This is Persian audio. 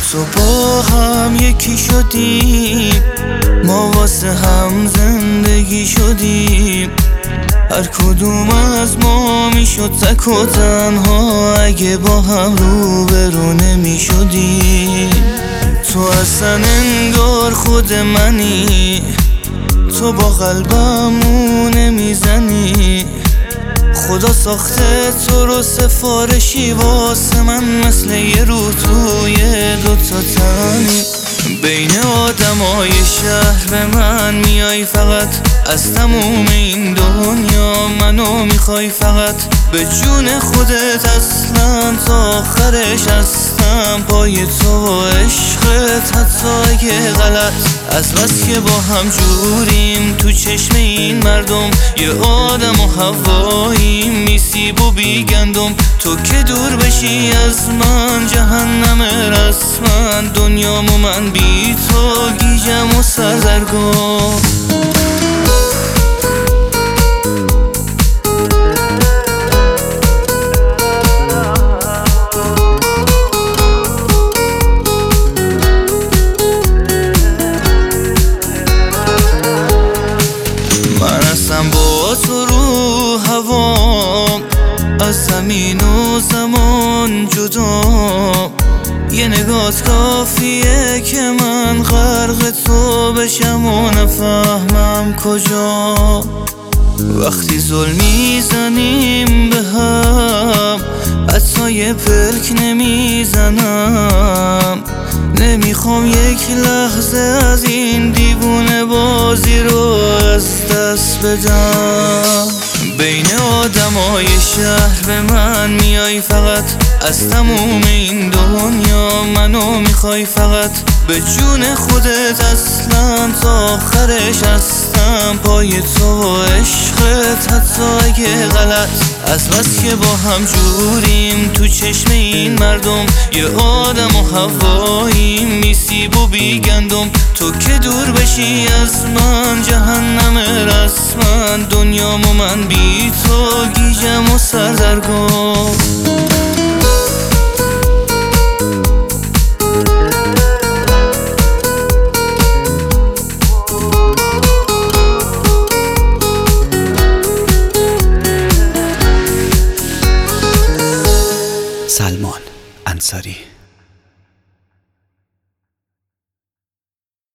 تو با هم یکی شدیم، ما واسه هم زندگی شدیم. هر کدوم از ما میشد تک و تنها اگه با هم روبرو نمی شدیم. تو اصلا انگار خود منی، تو با قلبمو نمیزنی. خدا ساخته تو رو سفارشی واسه من، مثل یه رو توی دوتا تنی. بین آدمای شهر به من میای فقط، از تموم این دنیا منو میخوای فقط. به جون خودت اصلا تا آخرش هستم پای تو و عشقت، حتی اگه غلط. از بس که با هم جوریم تو چشم این مردم، یه آدم و هواییم میسیب و بیگندم. تو که دور بشی از من جهنم رسما، دنیامو من بی تو گیجم و سردرگم. با تو رو هوام، از زمین و زمان جدا. یه نگات کافیه که من غرق تو بشم و نفهمم کجا. وقتی ظلم میزنیم به هم، حتی یه پلک نمیزنم. نمیخوام یک لحظه از این دیوونه بازی رو از دست بدم. بین آدمای شهر به من میای فقط، از تموم این دنیا منو میخوای فقط. به جون خودت اصلا تا آخرش هستم پای تو و عشقت، حتی اگه غلط. از بس که با هم جوریم تو چشم این مردم، یه آدم و هواییم میسیب و بیگندم. تو که دور بشی از من جهنم رسما، دنیامو من بی تو گیجم و سردرگم.